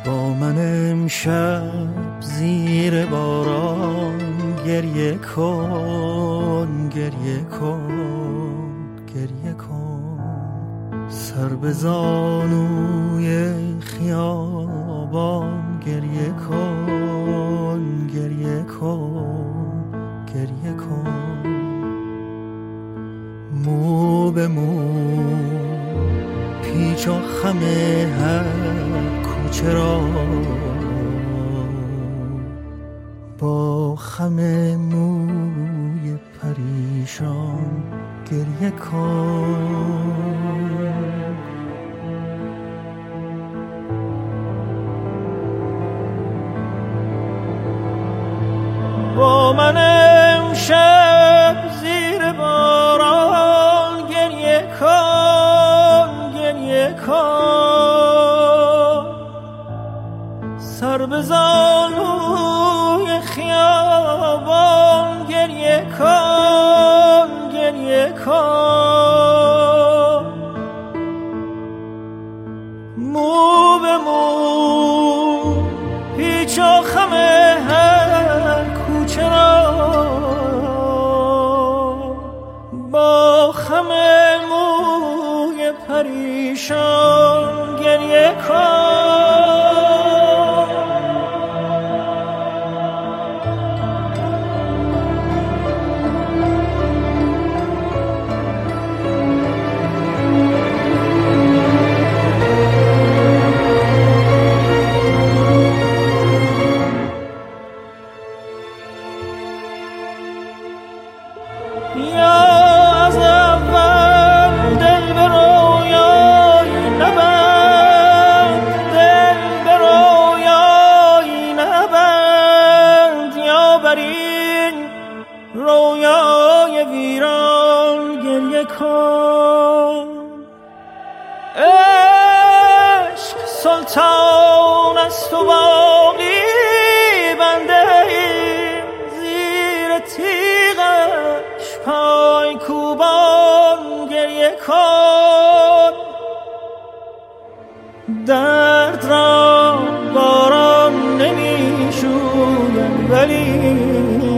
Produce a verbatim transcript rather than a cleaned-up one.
با من امشب زیر باران گریه کن، گریه کن، گریه کن. سر به زانوی خیابان گریه کن، گریه کن، گریه کن. مو به مو پیچ و خم هر کوچه را با خم موی پریشان گریه کن. با من امشب زیر باران گریه کن، گریه کن. سر به زانوی خیابان گریه کن، گریه کن. مو به مو پیچ و خم هر کوچه را با خم موی پریشان گریه کن. رویای ویران گریه کن. عشق سلطان است و باقی بنده زیر تیغش پای کوبان گریه کن. درد را باران نمی شوید ولی